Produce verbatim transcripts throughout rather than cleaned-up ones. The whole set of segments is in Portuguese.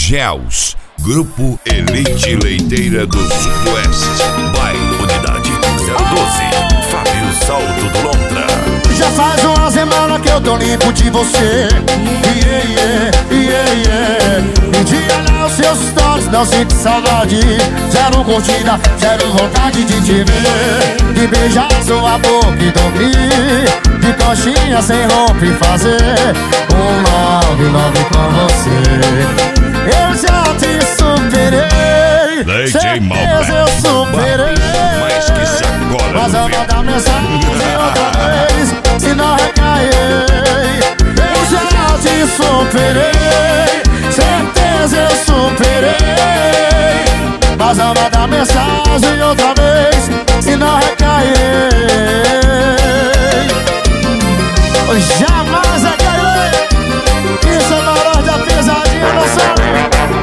Gels, Grupo Elite Leiteira do Sudoeste. By Unidade zero doze, Fábio Salto do Lontra. Já faz uma semana que eu tô limpo de você. Yeah, yeah, yeah, yeah. E de olhar os seus stories, não sinto saudade. Zero curtida, zero vontade de te ver. De beijar sua boca e dormir. De coxinha sem roupa e fazer um love, love com você. Eu já te superei. D J Certeza eu superei. Mais que sacola. Mas eu vou dar mensagem outra vez, se não recairei. Eu já te superei. Certeza eu superei. Mas eu vou dar mensagem outra vez, se não recairei. Eu jamais recairei. Isso é maior da pesadinha, não sabe?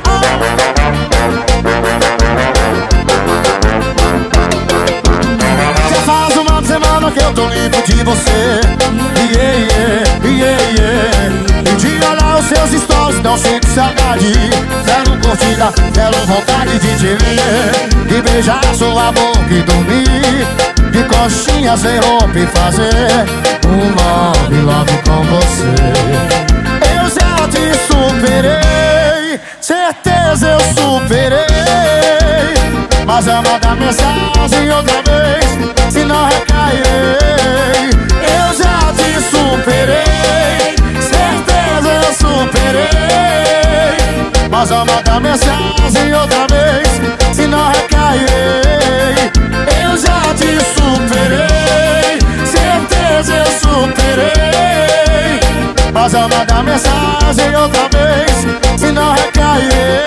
Que eu tô limpo de você. Yeah, yeah, yeah, yeah. E de olhar os seus stories, não sinto saudade. Zero curtida, zero vontade de te ver. De beijar sua boca e dormir. De coxinha sem roupa e fazer um love, love com você. Eu já te superei. Certeza eu superei. Mas eu mando a mensagem outra vez, se não recairei. Eu já te superei. Certeza eu superei. Mas eu mando a mensagem outra vez, se não recairei. Eu já te superei. Certeza eu superei. Mas eu mando a mensagem outra vez, se não recairei.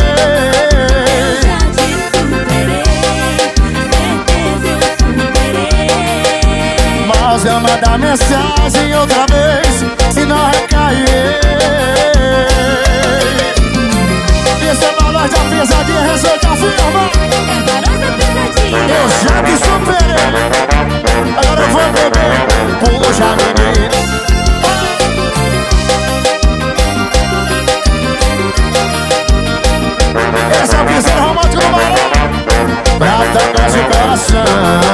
Mas eu mando a mensagem outra vez, se não recairei. Isso é valor da pesadinha, receita firma. É valor da pesadinha. Eu já te superei. Agora eu vou beber, puxa menina. Esse é o piseiro romântico do Marão, pra tocar seu coração.